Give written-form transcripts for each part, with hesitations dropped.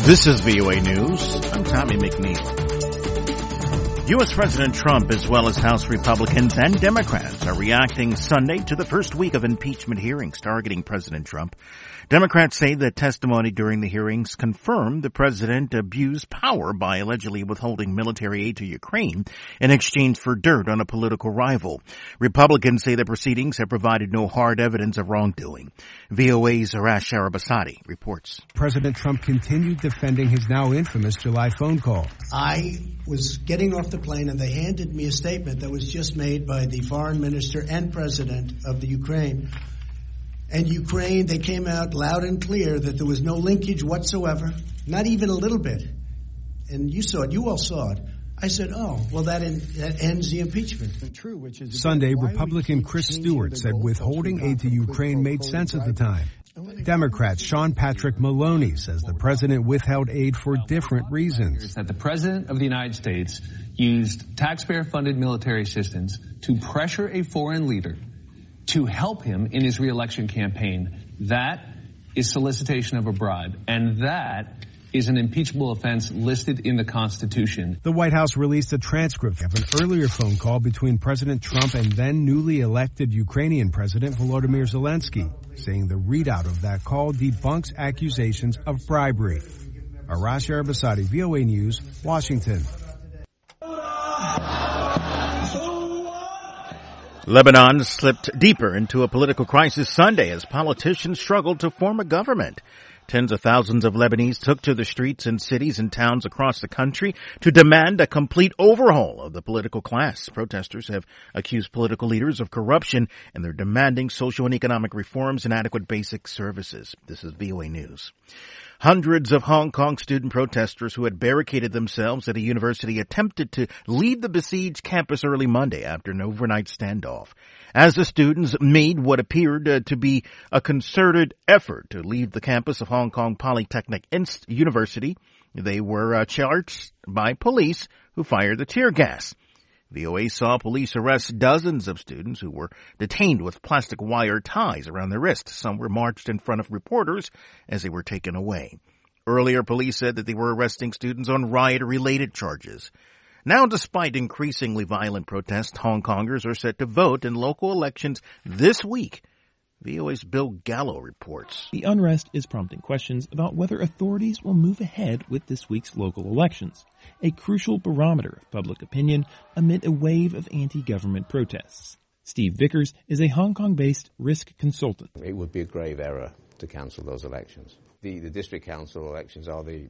This is VOA News. I'm Tommy McNeil. U.S. President Trump, as well as House Republicans and Democrats, are reacting Sunday to the first week of impeachment hearings targeting President Trump. Democrats say that testimony during the hearings confirmed the president abused power by allegedly withholding military aid to Ukraine in exchange for dirt on a political rival. Republicans say the proceedings have provided no hard evidence of wrongdoing. VOA's Arash Arabasadi reports. President Trump continued defending his now infamous July phone call. I was getting off the plane and they handed me a statement that was just made by the foreign minister and president of the Ukraine. And Ukraine, they came out loud and clear that there was no linkage whatsoever, not even a little bit. And you saw it, you all saw it. I said, oh, well, that ends the impeachment. True, which is Sunday, Republican Chris Stewart said withholding aid to Ukraine made sense at the time. Democrat Sean Patrick Maloney says the president withheld aid for different reasons. That the president of the United States used taxpayer-funded military assistance to pressure a foreign leader to help him in his re-election campaign. That is solicitation of a bribe, and that is an impeachable offense listed in the Constitution. The White House released a transcript of an earlier phone call between President Trump and then newly elected Ukrainian President Volodymyr Zelensky, saying the readout of that call debunks accusations of bribery. Arash Arabasadi, VOA News, Washington. Lebanon slipped deeper into a political crisis Sunday as politicians struggled to form a government. Tens of thousands of Lebanese took to the streets in cities and towns across the country to demand a complete overhaul of the political class. Protesters have accused political leaders of corruption, and they're demanding social and economic reforms and adequate basic services. This is VOA News. Hundreds of Hong Kong student protesters who had barricaded themselves at a university attempted to leave the besieged campus early Monday after an overnight standoff. As the students made what appeared to be a concerted effort to leave the campus of Hong Kong Polytechnic University, they were charged by police who fired the tear gas. VOA saw police arrest dozens of students who were detained with plastic wire ties around their wrists. Some were marched in front of reporters as they were taken away. Earlier, police said that they were arresting students on riot-related charges. Now, despite increasingly violent protests, Hong Kongers are set to vote in local elections this week. VOA's Bill Gallo reports. The unrest is prompting questions about whether authorities will move ahead with this week's local elections, a crucial barometer of public opinion amid a wave of anti-government protests. Steve Vickers is a Hong Kong-based risk consultant. It would be a grave error to cancel those elections. The district council elections are the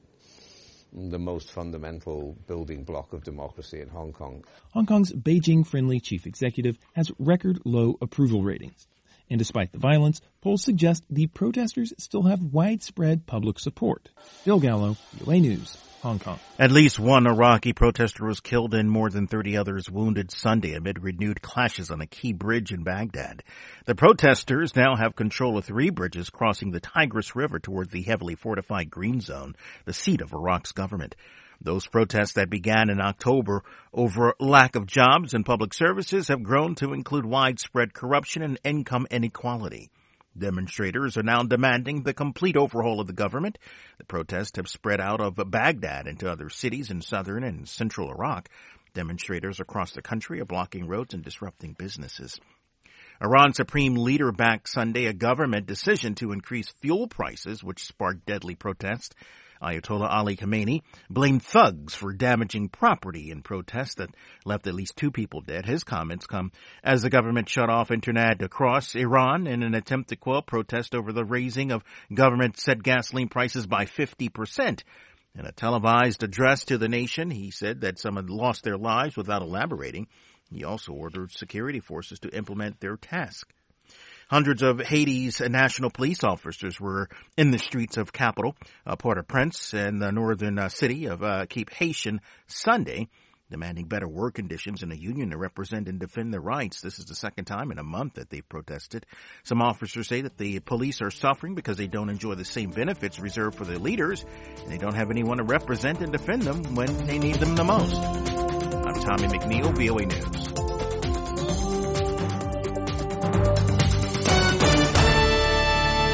most fundamental building block of democracy in Hong Kong. Hong Kong's Beijing-friendly chief executive has record low approval ratings. And despite the violence, polls suggest the protesters still have widespread public support. Bill Gallo, VOA News, Hong Kong. At least one Iraqi protester was killed and more than 30 others wounded Sunday amid renewed clashes on a key bridge in Baghdad. The protesters now have control of 3 bridges crossing the Tigris River toward the heavily fortified Green Zone, the seat of Iraq's government. Those protests that began in October over lack of jobs and public services have grown to include widespread corruption and income inequality. Demonstrators are now demanding the complete overhaul of the government. The protests have spread out of Baghdad into other cities in southern and central Iraq. Demonstrators across the country are blocking roads and disrupting businesses. Iran's supreme leader backed Sunday a government decision to increase fuel prices, which sparked deadly protests. Ayatollah Ali Khamenei blamed thugs for damaging property in protests that left at least 2 people dead. His comments come as the government shut off internet across Iran in an attempt to quell protest over the raising of government-set gasoline prices by 50%. In a televised address to the nation, he said that some had lost their lives without elaborating. He also ordered security forces to implement their task. Hundreds of Haiti's national police officers were in the streets of capital Port-au-Prince and the northern city of Cape Haitian Sunday, demanding better work conditions and a union to represent and defend their rights. This is the second time in a month that they've protested. Some officers say that the police are suffering because they don't enjoy the same benefits reserved for their leaders, and they don't have anyone to represent and defend them when they need them the most. I'm Tommy McNeil, VOA News.